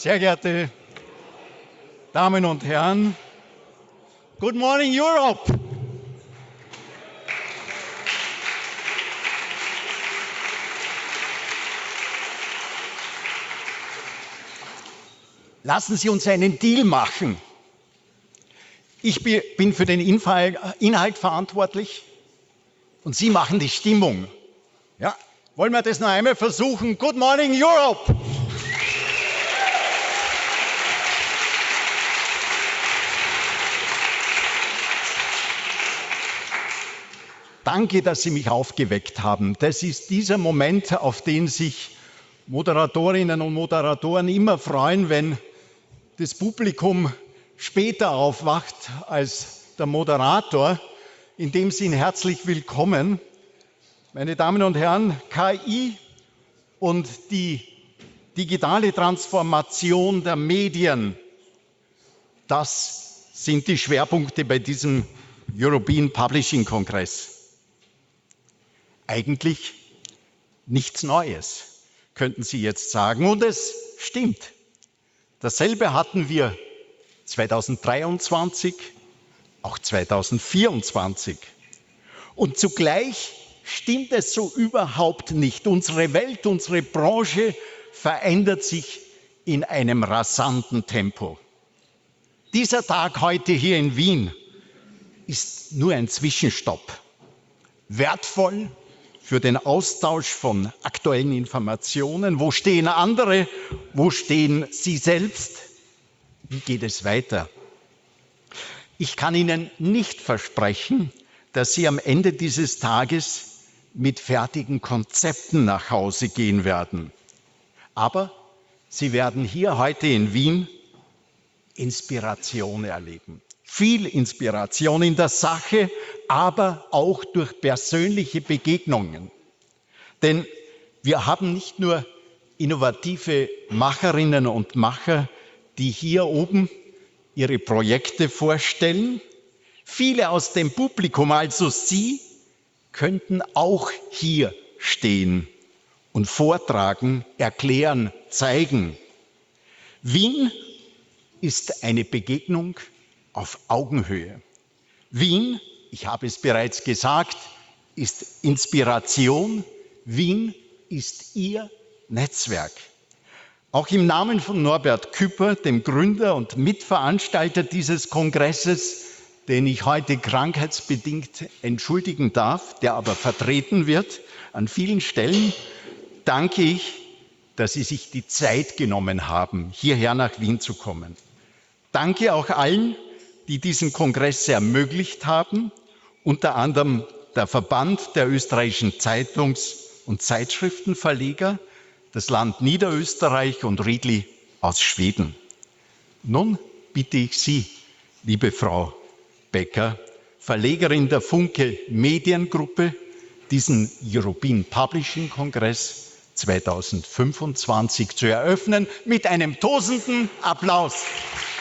Sehr geehrte Damen und Herren, Good Morning Europe! Lassen Sie uns einen Deal machen. Ich bin für den Inhalt verantwortlich und Sie machen die Stimmung. Ja? Wollen wir das noch einmal versuchen? Good Morning Europe! Danke, dass Sie mich aufgeweckt haben. Das ist dieser Moment, auf den sich Moderatorinnen und Moderatoren immer freuen, wenn das Publikum später aufwacht als der Moderator. In dem Sinn herzlich willkommen. Meine Damen und Herren, KI und die digitale Transformation der Medien, das sind die Schwerpunkte bei diesem European Publishing Kongress. Eigentlich nichts Neues, könnten Sie jetzt sagen. Und es stimmt. Dasselbe hatten wir 2023, auch 2024. Und zugleich stimmt es so überhaupt nicht. Unsere Welt, unsere Branche verändert sich in einem rasanten Tempo. Dieser Tag heute hier in Wien ist nur ein Zwischenstopp. Wertvoll für den Austausch von aktuellen Informationen. Wo stehen andere? Wo stehen Sie selbst? Wie geht es weiter? Ich kann Ihnen nicht versprechen, dass Sie am Ende dieses Tages mit fertigen Konzepten nach Hause gehen werden. Aber Sie werden hier heute in Wien Inspiration erleben. Viel Inspiration in der Sache, aber auch durch persönliche Begegnungen. Denn wir haben nicht nur innovative Macherinnen und Macher, die hier oben ihre Projekte vorstellen. Viele aus dem Publikum, also Sie, könnten auch hier stehen und vortragen, erklären, zeigen. Wien ist eine Begegnung auf Augenhöhe. Wien, ich habe es bereits gesagt, ist Inspiration. Wien ist Ihr Netzwerk. Auch im Namen von Norbert Küpper, dem Gründer und Mitveranstalter dieses Kongresses, den ich heute krankheitsbedingt entschuldigen darf, der aber vertreten wird an vielen Stellen, danke ich, dass Sie sich die Zeit genommen haben, hierher nach Wien zu kommen. Danke auch allen, die diesen Kongress ermöglicht haben, unter anderem der Verband der österreichischen Zeitungs- und Zeitschriftenverleger, das Land Niederösterreich und Riedli aus Schweden. Nun bitte ich Sie, liebe Frau Becker, Verlegerin der Funke Mediengruppe, diesen European Publishing Kongress 2025 zu eröffnen mit einem tosenden Applaus.